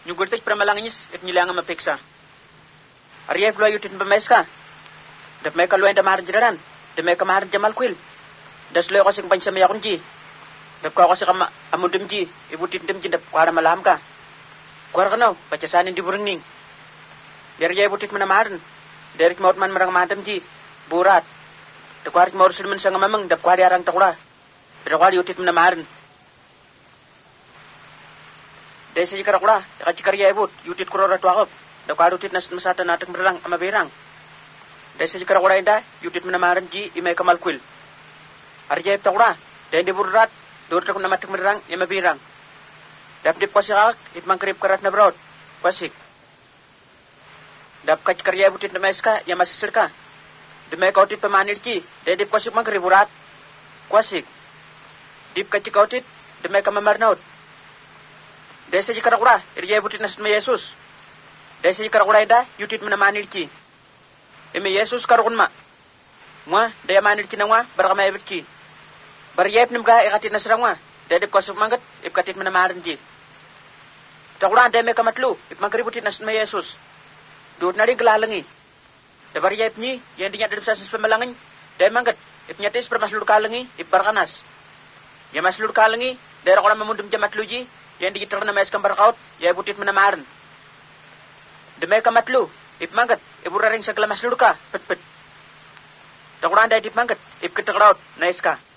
nyugurtik pramalangis et nyilanga mapeksa. Arief lo yutin bameska. Dap meka lo enda mahar jiraran. Dap meka mahar jamal kwil. Das lo kosing pansam yakunji. Dap ka kosing amundimji. Ibutin dimji dap kwara malam ka. Kwara kanaw, pacasanin di burning. Biar ya ibutit manamaran. Derek maut man marang madamji. Burat. Dap kwara maur sulman sang mamang dap kwara arang takura. Dap kwara yutit manamaran. Desa jikara kura, jikara ya ibut, yutit kurora tuakop. Dap kwara yutit nasata natak merang ama berang. Desa jikara kura inda, yutit manamaran ji imay kamal kwil. Arjayip takura, dende burat, dorta kun namatak merang ama berang. Dap dip kwasikak, itmang krip karat na brod. Kwasik. Dap kach karya ibutit na maeska, yamasisir ka. Dumay kautit pamanir ji, dende dip kwasik mang kriburat. Kwasik. Dip kach kautit, dumay kamamarnaut. Desa jikara kura, irjay butit nas me Yesus. Desa jikara kura ida, yutit manamanirki. Ime Yesus karukun ma. Mwa, daya manirki na mwa, barakama ebitki. Bariyep nimga ikatit nasra mwa, daya dip kosuk mangat, ipkatit manamarinki. Takura, daya me kamatlu, ipmangkari butit nas me Yesus. Duut nari gelalangi. Da bariyep ni, yang dinyat dalam sasis pemalangin, daya mangat, ipnyatis permaslur kalangi, ipbarkanas. Ya maslur kalangi, daya rakora mamundum jamatluji, yang digitar na mes kambar kaut ya butit manamaran deme kamatlu ip mangat iburaring sagala maslurka pet takuranda ip mangat ip kitakraut naiska